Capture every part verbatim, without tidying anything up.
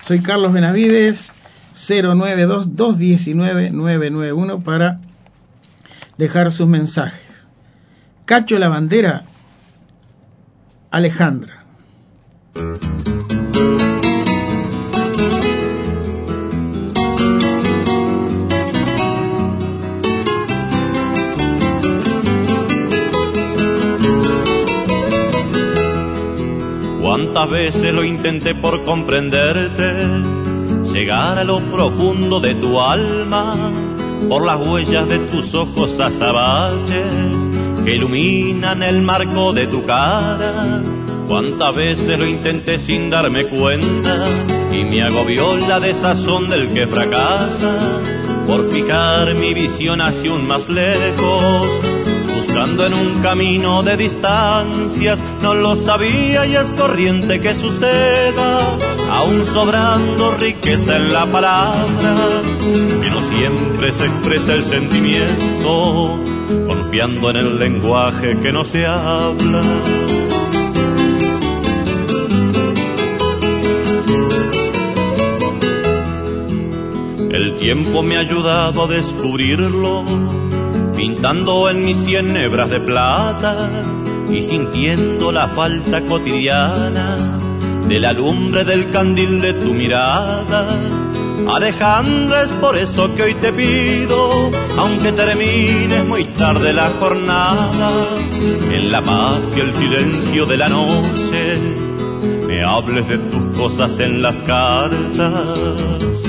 Soy Carlos Benavides, cero nueve dos, dos uno nueve, nueve nueve uno para dejar sus mensajes. Cacho la Bandera, Alejandra. Cuántas veces lo intenté por comprenderte, llegar a lo profundo de tu alma, por las huellas de tus ojos azabaches que iluminan el marco de tu cara. Cuántas veces lo intenté sin darme cuenta y me agobió la desazón del que fracasa, por fijar mi visión hacia un más lejos, buscando en un camino de distancias. No lo sabía y es corriente que suceda, aún sobrando riqueza en la palabra, que no siempre se expresa el sentimiento, confiando en el lenguaje que no se habla. El tiempo me ha ayudado a descubrirlo, pintando en mis cien hebras de plata y sintiendo la falta cotidiana de la lumbre del candil de tu mirada. Alejandra, es por eso que hoy te pido, aunque termines muy tarde la jornada, en la paz y el silencio de la noche, me hables de tus cosas en las cartas.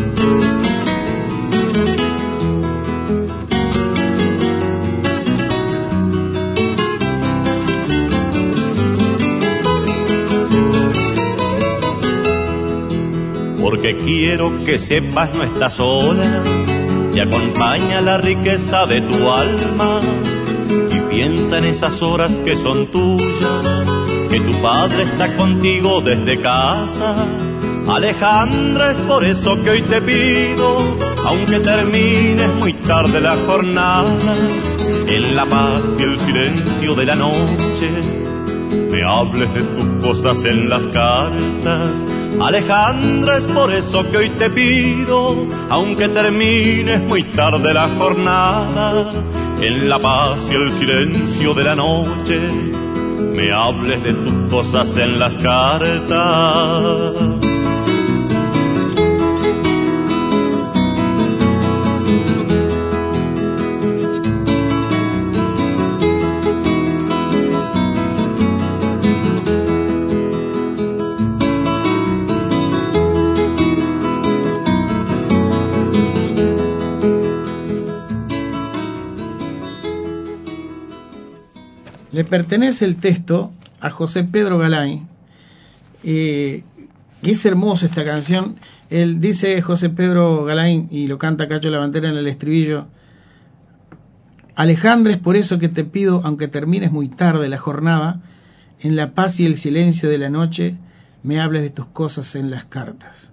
Porque quiero que sepas no estás sola, te acompaña la riqueza de tu alma, y piensa en esas horas que son tuyas, que tu padre está contigo desde casa. Alejandra, es por eso que hoy te pido, aunque termines muy tarde la jornada, en la paz y el silencio de la noche, me hables de tus cosas en las cartas. Alejandra, es por eso que hoy te pido, aunque termines muy tarde la jornada, en la paz y el silencio de la noche, me hables de tus cosas en las cartas. Le pertenece el texto a José Pedro Galain, eh, y es hermosa esta canción. Él dice, José Pedro Galain, y lo canta Cacho la Bandera en el estribillo: Alejandra, es por eso que te pido, aunque termines muy tarde la jornada, en la paz y el silencio de la noche, me hables de tus cosas en las cartas.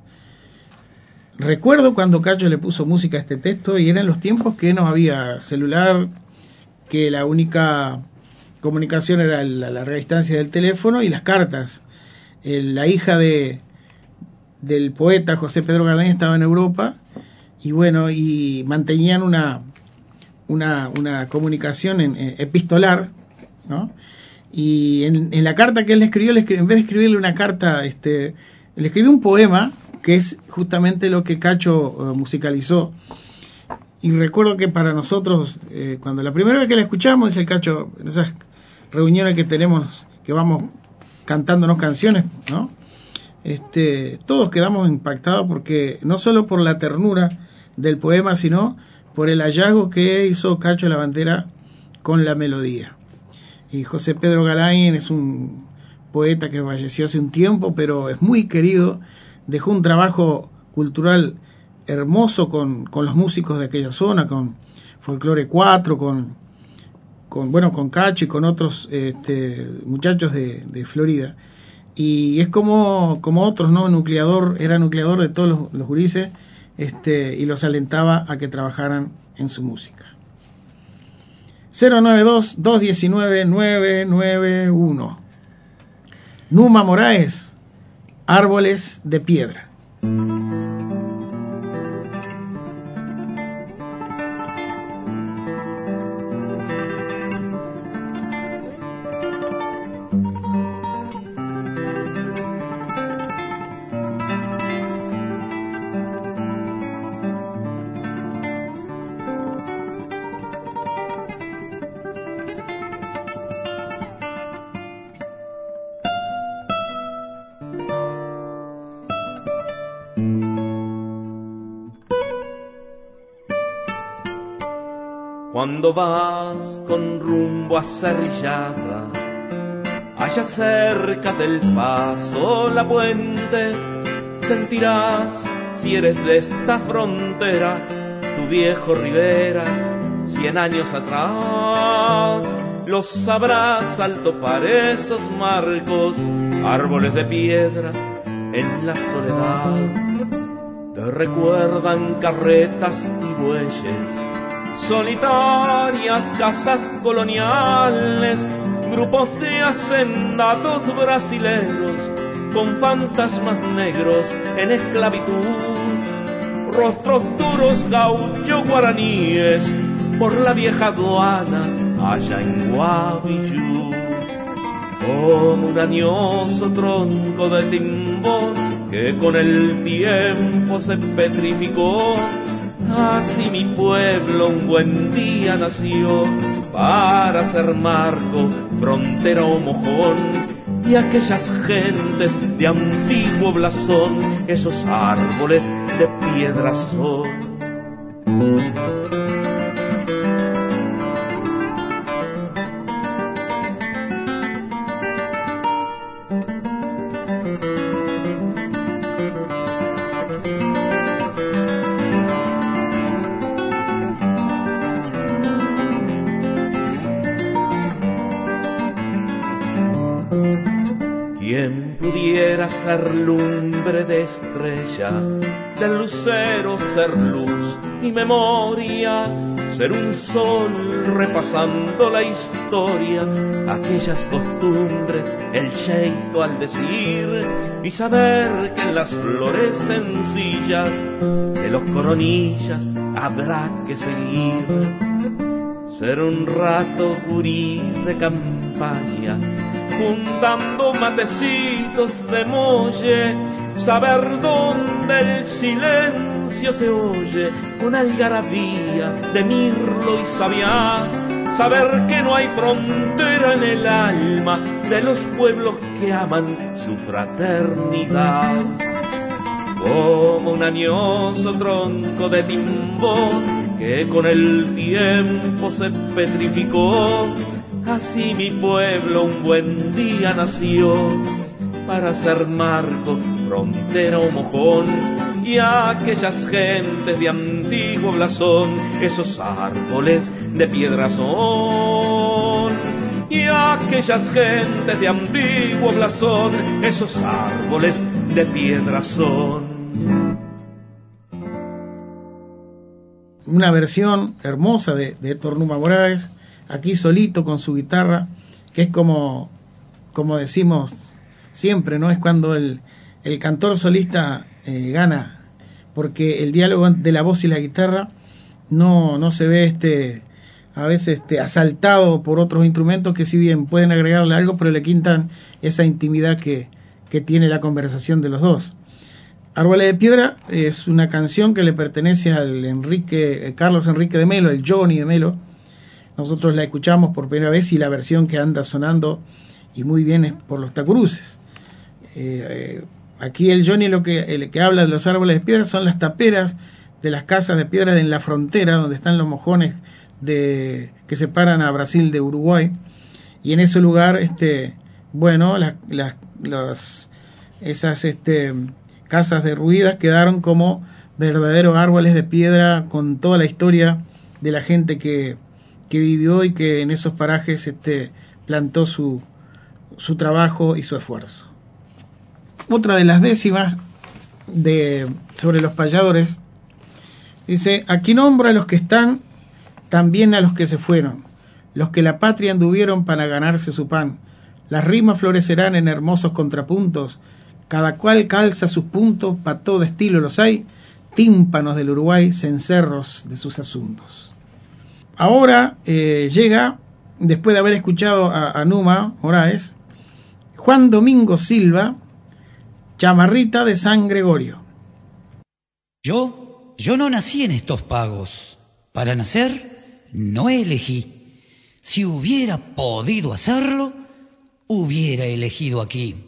Recuerdo cuando Cacho le puso música a este texto, y eran los tiempos que no había celular, que la única comunicación era la larga distancia del teléfono y las cartas. El, la hija de del poeta José Pedro Galain estaba en Europa, y bueno, y mantenían una una, una comunicación en, en, epistolar, ¿no? Y en, en la carta que él le escribió, le escribió, en vez de escribirle una carta, este, le escribió un poema, que es justamente lo que Cacho uh, musicalizó. Y recuerdo que para nosotros, eh, cuando la primera vez que la escuchamos, dice el Cacho, en esas reuniones que tenemos, que vamos cantándonos canciones, ¿no? Este, todos quedamos impactados, porque no solo por la ternura del poema, sino por el hallazgo que hizo Cacho la Bandera con la melodía. Y José Pedro Galain es un poeta que falleció hace un tiempo, pero es muy querido, dejó un trabajo cultural hermoso con, con los músicos de aquella zona, con Folklore cuatro, con, con bueno, con Cacho y con otros este, muchachos de, de Florida. Y es como, como otros, ¿no? Nucleador, era nucleador de todos los, los gurises, este, y los alentaba a que trabajaran en su música. cero nueve dos, dos uno nueve, nueve nueve uno. Numa Moraes, Árboles de Piedra. Cuando vas con rumbo a Cerrillada, allá cerca del paso La Puente, sentirás, si eres de esta frontera, tu viejo Rivera, cien años atrás. Los sabrás al topar esos marcos, árboles de piedra en la soledad. Te recuerdan carretas y bueyes, solitarias casas coloniales, grupos de hacendados brasileros con fantasmas negros en esclavitud, rostros duros gaucho guaraníes por la vieja aduana allá en Guavillú, como un añoso tronco de timbón que con el tiempo se petrificó. Así mi pueblo un buen día nació para ser marco, frontera o mojón, y aquellas gentes de antiguo blasón, esos árboles de piedra son. Ser lumbre de estrella, del lucero ser luz y memoria, ser un sol repasando la historia, aquellas costumbres, el cheito al decir, y saber que en las flores sencillas de los coronillas habrá que seguir. Ser un rato gurí de campaña, juntando matecitos de molle, saber dónde el silencio se oye, una algarabía de mirlo y sabiá, saber que no hay frontera en el alma de los pueblos que aman su fraternidad. Como un añoso tronco de timbón que con el tiempo se petrificó, así mi pueblo un buen día nació para ser marco, frontera o mojón, y aquellas gentes de antiguo blasón, esos árboles de piedra son. Y aquellas gentes de antiguo blasón, esos árboles de piedra son. Una versión hermosa de, de Héctor Numa Moraes, aquí solito con su guitarra, que es como, como decimos siempre, ¿no? Es cuando el, el cantor solista eh, gana, porque el diálogo de la voz y la guitarra no, no se ve este a veces este, asaltado por otros instrumentos que si bien pueden agregarle algo, pero le quitan esa intimidad que, que tiene la conversación de los dos. Árboles de Piedra es una canción que le pertenece al Enrique, Carlos Enrique de Melo, el Johnny de Melo. Nosotros la escuchamos por primera vez y la versión que anda sonando y muy bien es por los Tacuruces. Eh, eh, aquí el Johnny lo que, el que habla de los árboles de piedra son las taperas de las casas de piedra en la frontera donde están los mojones de, que separan a Brasil de Uruguay, y en ese lugar este, bueno, las, las, las, esas este, casas derruidas quedaron como verdaderos árboles de piedra con toda la historia de la gente que, que vivió y que en esos parajes este, plantó su, su trabajo y su esfuerzo. Otra de las décimas de, sobre los payadores dice: aquí nombro a los que están, también a los que se fueron, los que la patria anduvieron para ganarse su pan. Las rimas florecerán en hermosos contrapuntos cada cual calza sus puntos, pa' todo estilo los hay, tímpanos del Uruguay, cencerros de sus asuntos. Ahora eh, llega, después de haber escuchado a, a Numa Moraes, Juan Domingo Silva, Chamarrita de San Gregorio. Yo, yo no nací en estos pagos. Para nacer, no elegí. Si hubiera podido hacerlo, hubiera elegido aquí.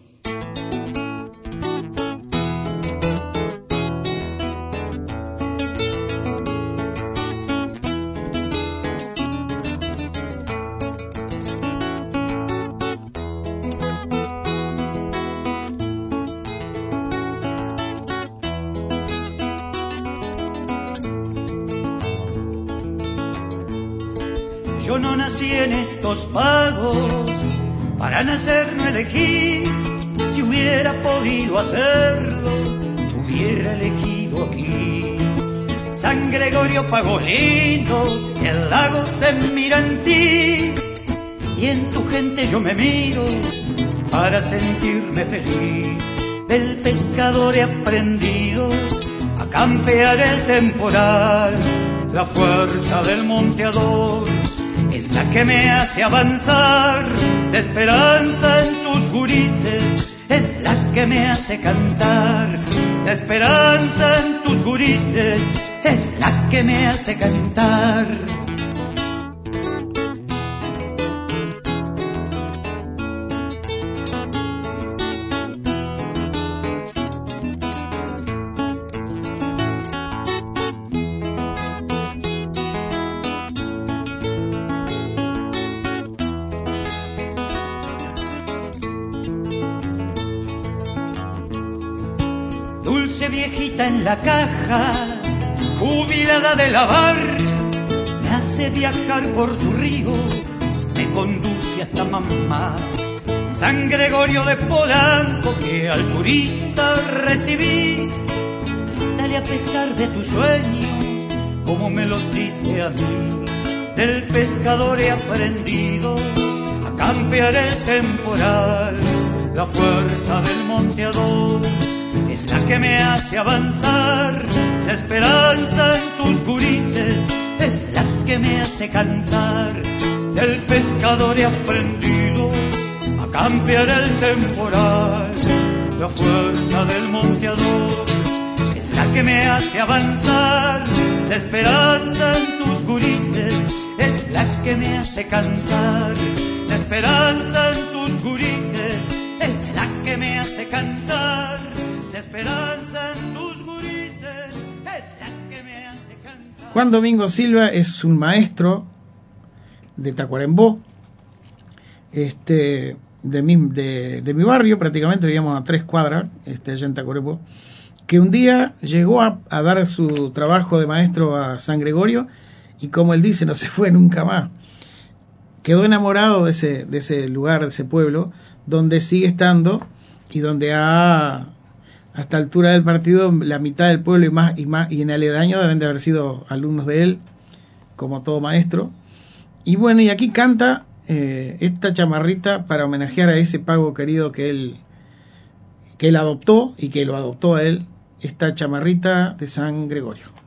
Yo no nací en estos pagos, para nacer no elegí. Si hubiera podido hacerlo, hubiera elegido aquí. San Gregorio pago lindo, el lago se mira en ti, y en tu gente yo me miro para sentirme feliz. Del pescador he aprendido a campear el temporal, la fuerza del monteador es la que me hace avanzar, la esperanza en tus gurises es la que me hace cantar, la esperanza en tus gurises es la que me hace cantar. Dulce viejita en la caja, jubilada de lavar, me hace viajar por tu río, me conduce hasta mamá. San Gregorio de Polanco, que al turista recibís, dale a pescar de tu sueño, como me los diste a mí. Del pescador he aprendido a campear el temporal, la fuerza del monteador es la que me hace avanzar, la esperanza en tus gurises es la que me hace cantar. Del pescador he aprendido a campear el temporal, la fuerza del monteador es la que me hace avanzar, la esperanza en tus gurises es la que me hace cantar, la esperanza en tus gurises es la que me hace cantar. La esperanza en tus gurises es la que me hace cantar. Juan Domingo Silva es un maestro de Tacuarembó, este, de mi, de, de mi barrio, prácticamente vivíamos a tres cuadras, este, allá en Tacuarembó, que un día llegó a, a dar su trabajo de maestro a San Gregorio y, como él dice, no se fue nunca más. Quedó enamorado de ese, de ese lugar, de ese pueblo, donde sigue estando y donde ha... a esta altura del partido, la mitad del pueblo y más y más y en aledaño deben de haber sido alumnos de él, como todo maestro. Y bueno, y aquí canta eh, esta chamarrita para homenajear a ese pago querido que él que él adoptó y que lo adoptó a él, esta chamarrita de San Gregorio.